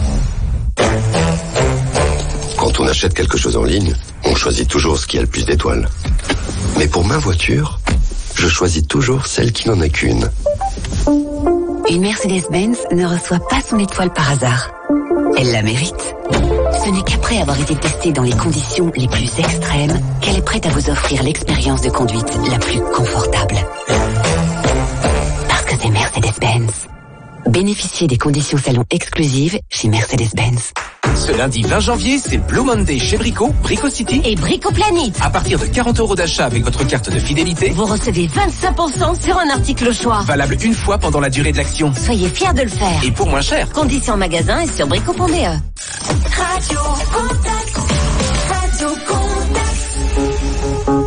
S10: Quand on achète quelque chose en ligne, on choisit toujours ce qui a le plus d'étoiles. Mais pour ma voiture, je choisis toujours celle qui n'en a qu'une.
S20: Une Mercedes-Benz ne reçoit pas son étoile par hasard. Elle la mérite. Ce n'est qu'après avoir été testée dans les conditions les plus extrêmes qu'elle est prête à vous offrir l'expérience de conduite la plus confortable. Parce que c'est Mercedes-Benz. Bénéficiez des conditions salon exclusives chez Mercedes-Benz.
S11: Ce lundi vingt janvier, c'est Blue Monday chez Brico, Brico City
S8: Et Brico Planet.
S11: À partir de quarante euros d'achat avec votre carte de fidélité,
S8: Vous recevez vingt-cinq pour cent sur un article au choix.
S11: valable une fois pendant la durée de l'action.
S8: Soyez fiers de le faire.
S11: Et pour moins cher.
S8: Conditions en magasin et sur brico point b e.
S2: Radio Contact, Radio Contact.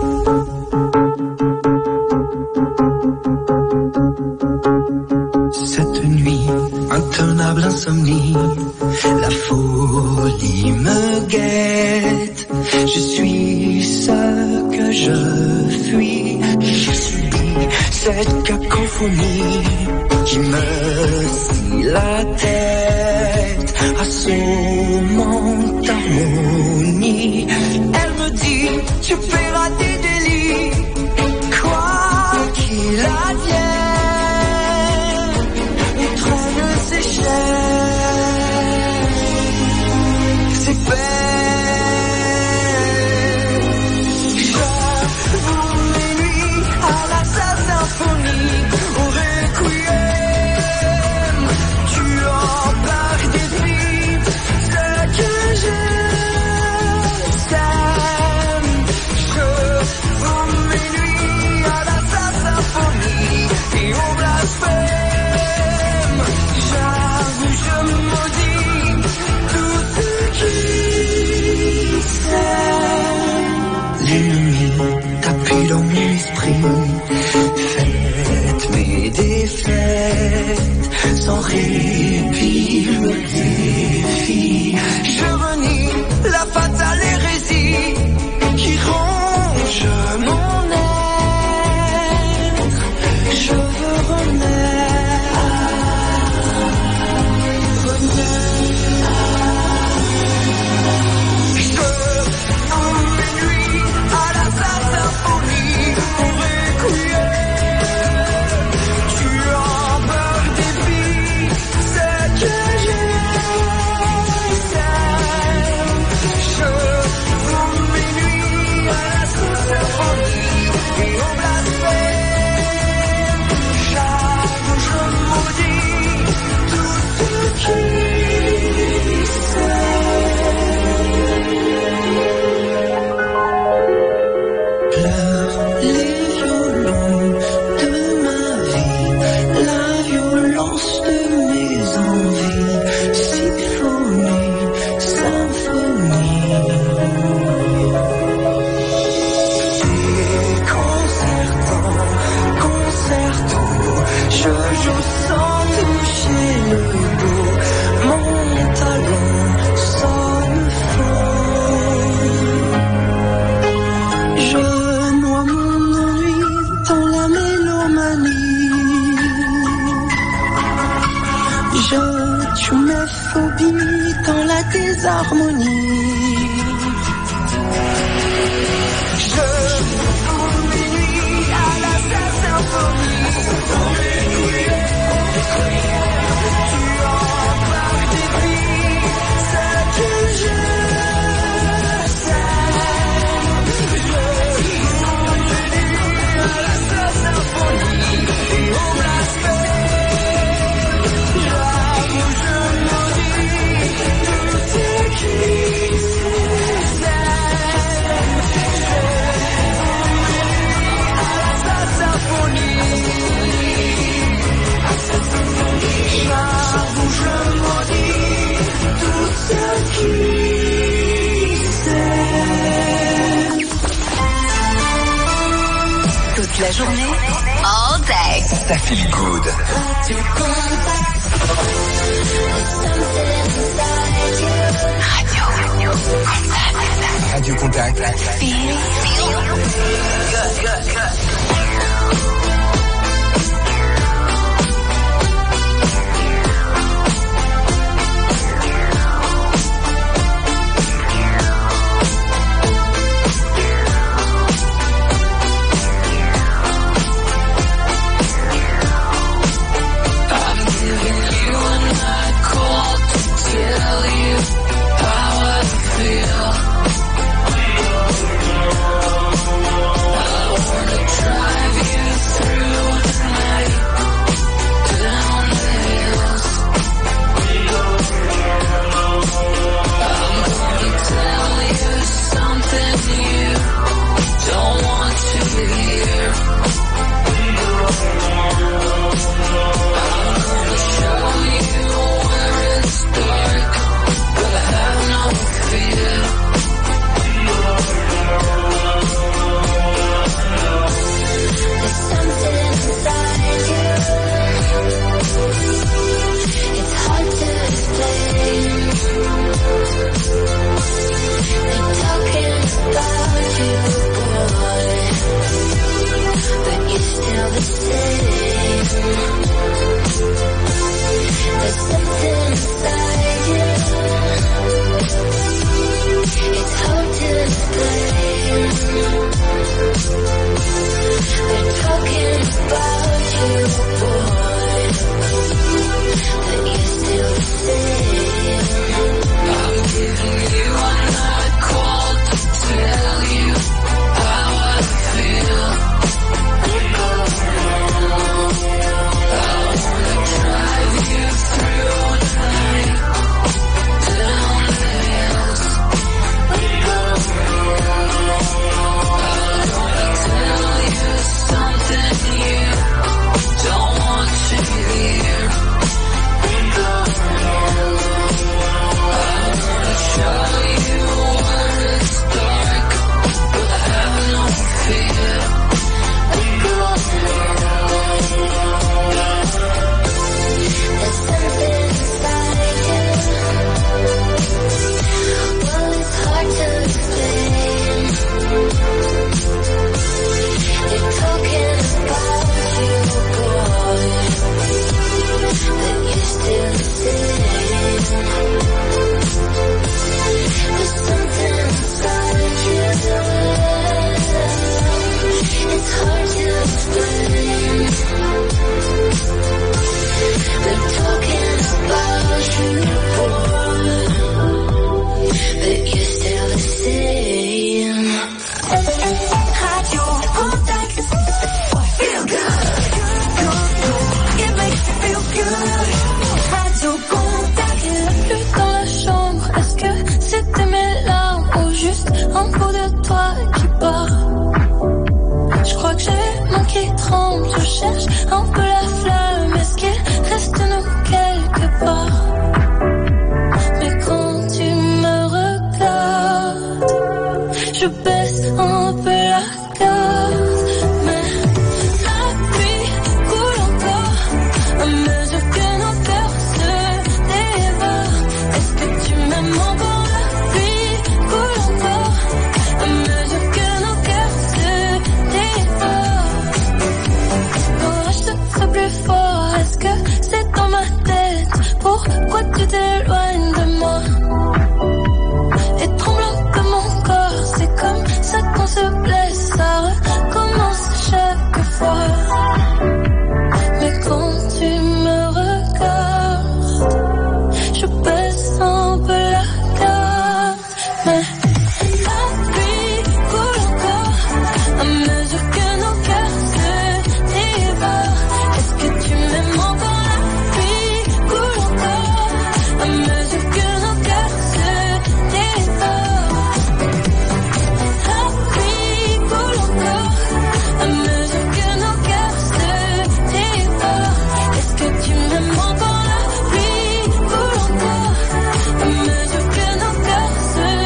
S12: Cette nuit, intenable insomnie, la folie me guette. Je suis ce que je fuis, je subis cette cacophonie qui me scie la tête à son harmonie. Elle me dit, tu paieras tes délits, quoi qu'il advienne. On traîne ses chaînes, ses peines. J'avoue mes nuits à la sa symphonie, au requiem. Tu embarques des filles, ce que j'aime.
S13: la journée, all day.
S3: Ça feel good.
S13: Radio Contact.
S3: Radio Contact.
S13: Feel good, good, good.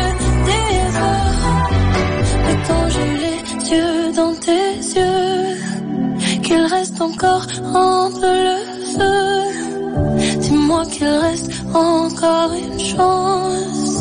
S6: dans tes yeux. qu'il reste encore un peu le feu. Dis-moi qu'il reste encore une chance.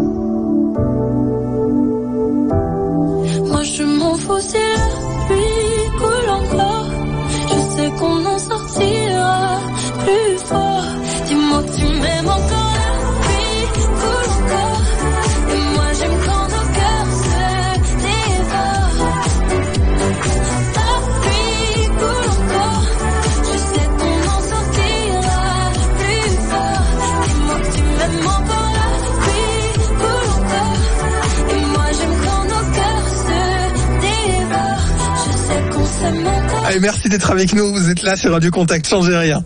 S6: Moi je m'en fous si la pluie coule encore. Je sais qu'on en sortira plus fort. Dis-moi que tu m'aimes encore. La pluie coule encore. Et moi j'aime quand nos cœurs se dévorent. La pluie coule encore. Je sais qu'on en sortira plus fort. Dis-moi que tu m'aimes encore. La pluie coule encore. Et moi j'aime quand nos cœurs se dévorent. Je sais qu'on s'aime encore.
S1: Allez, merci d'être avec nous. Vous êtes là sur Radio Contact. Changez rien.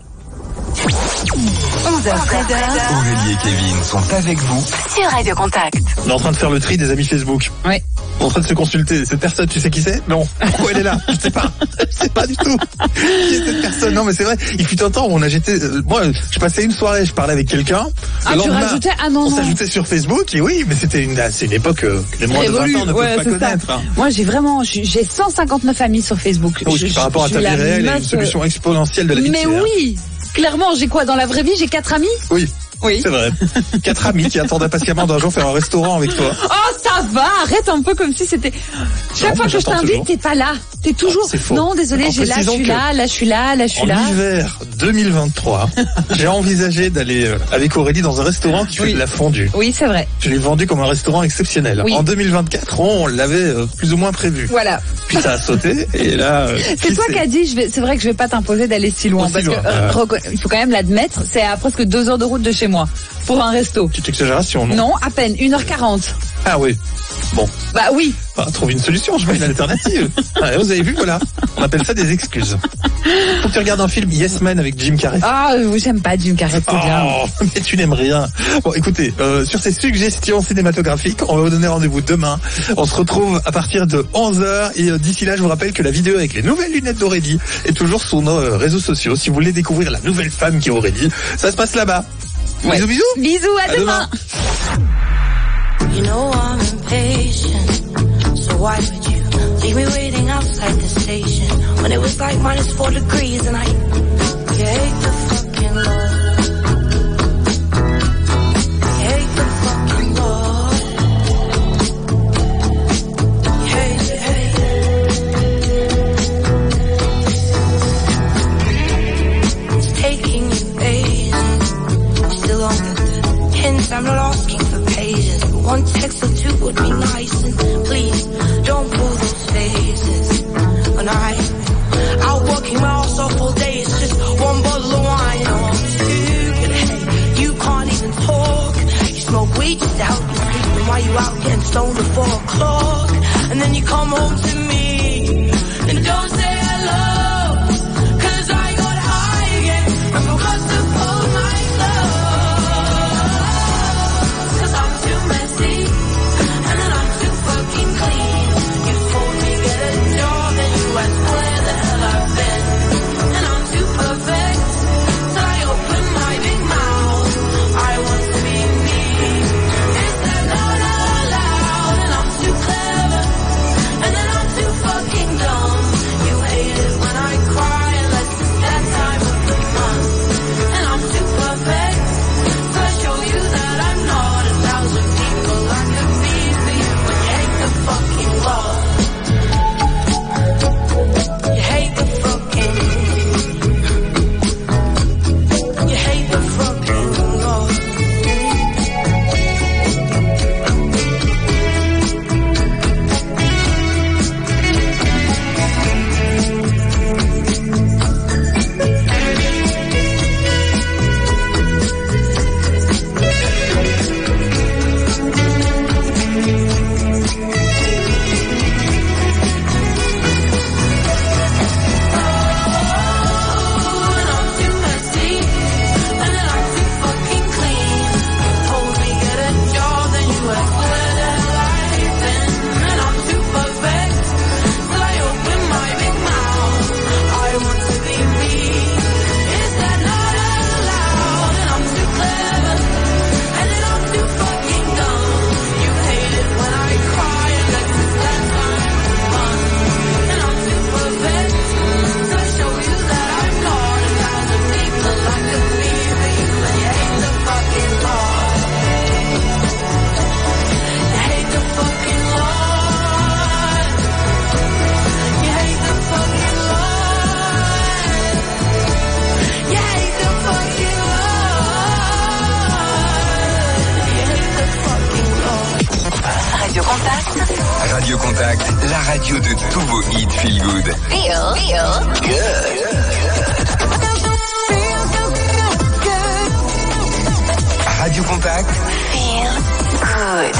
S8: onze heures treize.
S3: Aurélie et Kevin sont avec vous
S8: Sur Radio Contact.
S1: On est en train de faire le tri des amis Facebook.
S7: Oui.
S1: On est en train de se consulter. Cette personne, tu sais qui c'est? Non. Pourquoi elle est là? Je sais pas. Je sais pas du tout. Qui est cette personne? Non, mais c'est vrai. Il fut un temps où on a jeté, euh, moi, je passais une soirée, je parlais avec quelqu'un.
S7: Ah,
S1: Le
S7: tu
S1: lendemain,
S7: rajoutais? Ah non,
S1: on
S7: non.
S1: s'ajoutait sur Facebook et oui, mais c'était une, c'est une époque euh, que les moins de vingt
S7: Révolu,
S1: ans ne
S7: ouais,
S1: peuvent pas
S7: c'est ça.
S1: connaître. hein.
S7: Moi, j'ai vraiment, j'ai j'ai cent cinquante-neuf amis sur Facebook.
S1: Oui,
S7: Je-
S1: par rapport à
S7: je
S1: ta
S7: suis
S1: vie
S7: la
S1: réelle et une
S7: meuf,
S1: solution
S7: euh,
S1: exponentielle de l'amitié.
S7: Mais
S1: hein.
S7: oui, clairement, j'ai quoi dans la vraie vie? J'ai quatre amis.
S1: Oui.
S7: Oui.
S1: C'est vrai. Quatre amis qui attendent impatiemment d'un jour faire un restaurant avec toi.
S7: Oh, ça va, arrête un peu comme si c'était. Chaque
S1: Non,
S7: fois
S1: mais
S7: que je
S1: j'attends
S7: t'invite,
S1: toujours.
S7: t'es pas là. T'es toujours.
S1: c'est faux.
S7: Non, désolé,
S1: En
S7: j'ai là, je
S1: précisant
S7: suis
S1: que
S7: là, là, je suis là, là, je suis
S1: En
S7: là.
S1: hiver deux mille vingt-trois, j'ai envisagé d'aller euh, avec Aurélie dans un restaurant qui fait
S7: Oui.
S1: de la fondue.
S7: Oui, c'est vrai.
S1: Je l'ai vendu comme un restaurant exceptionnel.
S7: Oui.
S1: En deux mille vingt-quatre, on l'avait euh, plus ou moins prévu.
S7: Voilà.
S1: Puis ça a sauté et là. euh,
S7: C'est
S1: qui
S7: toi
S1: sait
S7: qui as dit, je vais, c'est vrai que je vais pas t'imposer d'aller si loin,
S1: Aussi
S7: parce
S1: loin,
S7: que euh,
S1: euh.
S7: reco- il faut quand même l'admettre, c'est à presque deux heures de route de chez moi pour un resto.
S1: Petite exagération, non?
S7: Non, à peine une heure quarante.
S1: Ah oui. Bon.
S7: Bah oui.
S1: Bah, trouve une solution, je veux une alternative. Ah, vous avez vu, voilà. On appelle ça des excuses. Faut que tu regardes un film Yes Man avec Jim Carrey.
S7: Ah, euh, j'aime pas Jim Carrey, c'est bien.
S1: Oh, mais tu n'aimes rien. Bon, écoutez, euh, sur ces suggestions cinématographiques, on va vous donner rendez-vous demain. On se retrouve à partir de onze heures et euh, d'ici là, je vous rappelle que la vidéo avec les nouvelles lunettes d'Aurélie est toujours sur nos euh, réseaux sociaux. Si vous voulez découvrir la nouvelle femme qui est Aurélie, ça se passe là-bas.
S7: Ouais.
S1: Bisous, bisous.
S7: Bisous, à,
S1: À
S7: demain.
S6: You know I'm impatient, so why would you leave me waiting outside the station when it was like minus four degrees and I hate the fucking law. Hate the fucking law. Hate it, hate it. It's taking you ages. Still don't get the hints. I'm not asking for patience. One text or two would be nice, and please don't pull those faces. When I out working my ass off all day, it's just one bottle of wine. Oh, I'm stupid. Hey, you can't even talk. You smoke weed just out, you sleeping while you out getting stoned at four o'clock, and then you come home to me and don't say hello, 'cause I got high again and forgot to pull my clothes. 'Cause I'm too messy, and then I'm too fucking clean. You told me get a job, and you asked where the hell I've been. And I'm too perfect, so I open my big mouth. I want to be me. Is that not allowed? And I'm too clever, and then I'm too fucking dumb. You hate it when I cry, unless it's that time of the month. And I'm too perfect, so I show you that I'm not a thousand people I could be for you. But you hate the fucking law. You hate the fucking. You hate the fucking law. And I'm too messy, and then I'm too fucking clean. Told me get a job, then you asked where the hell I've been. And I'm too perfect, so I open my big mouth. I want to be me. Is that not allowed? And I'm too clever, and then I'm too fucking dumb. You hate it when I cry,
S3: Radio Contact, la radio de tous vos hits feel good.
S2: Feel, feel
S3: Good. Radio Contact.
S2: Feel good.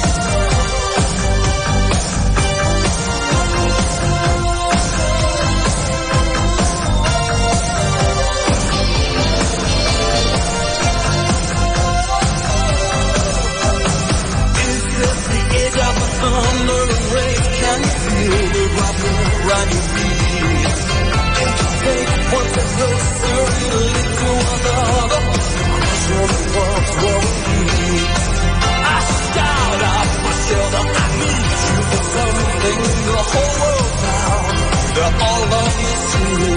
S12: Thunder and rain, can you feel the rocking around your feet? Can't you take one step closer and lead to another? Crush the world's worry. I shout out my shoulder, I need you for something. The whole world now, they're all on you too.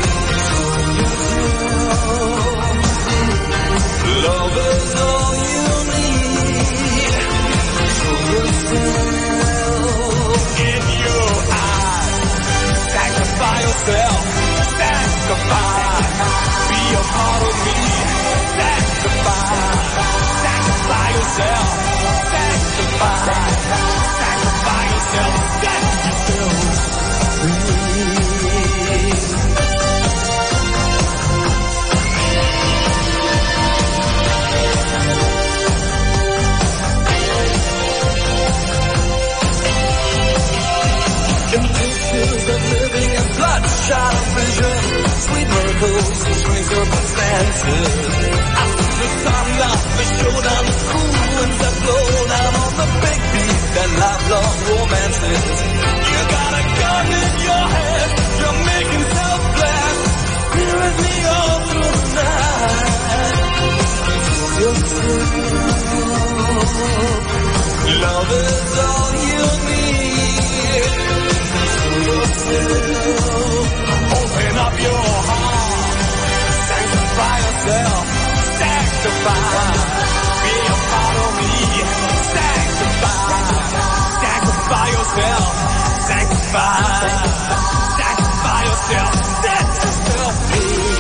S12: Love is all you need. Show yourself. In your eyes, sacrifice yourself, sacrifice, be a part of me, sacrifice, sacrifice yourself, sacrifice, sacrifice yourself, set yourself free. Impulses of living and bloodshot vision, sweet miracles and strange circumstances. I see the sun up, the showdown, the cool winds that blow down on the big beat and lifelong romances. You got a gun in your head, you're making self-blast. Spirit me all through the night. Love is all you need. Open up your heart, sanctify yourself, sanctify, be a part of me, sanctify, sanctify yourself, sanctify, sanctify yourself, set yourself free.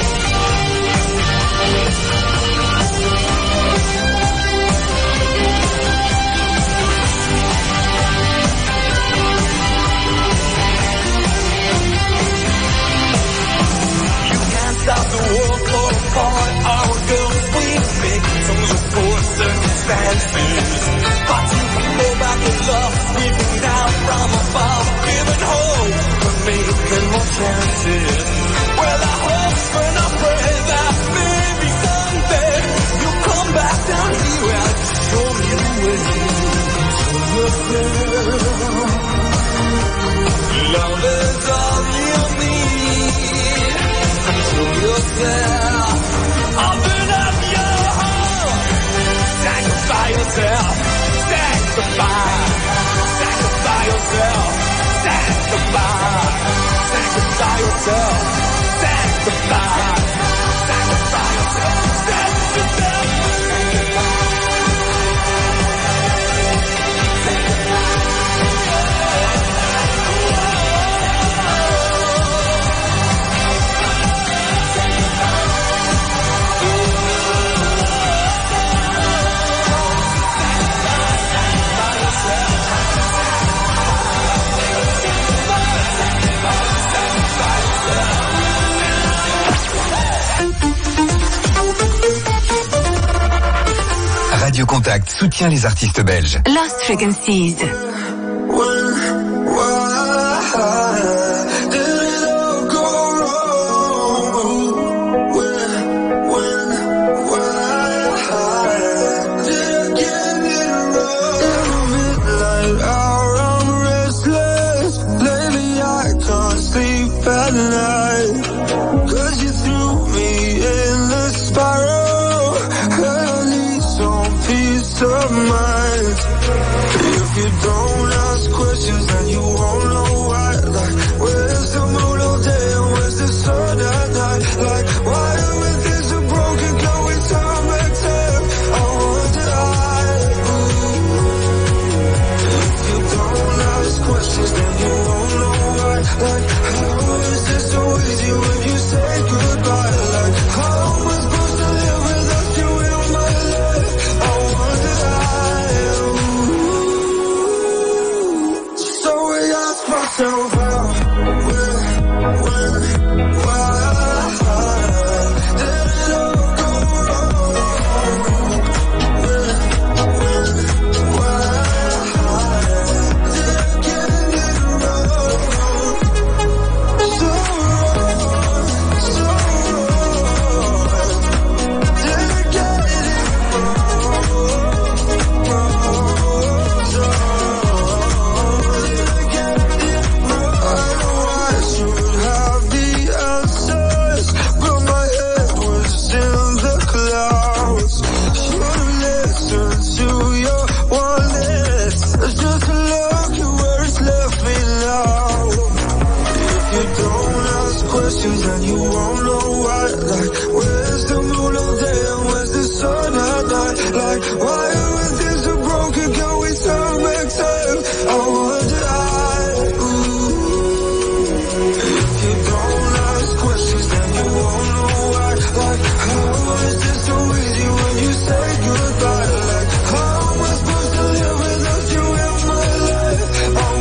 S12: Stop the world for a part, our girls we make songs of poor circumstances. But you can go back to love, sweeping down from above, giving hope, but making more chances. Well, I hope and I pray that maybe someday you'll come back down here and show me the way. Show yourself. Love is all you need. Show yourself, open up your heart, sanctify yourself, sanctify, sanctify yourself, sanctify, sanctify yourself, sanctify, sanctify yourself, sanctify.
S3: Radio Contact soutient les artistes belges.
S20: Lost Frequencies.
S4: so far.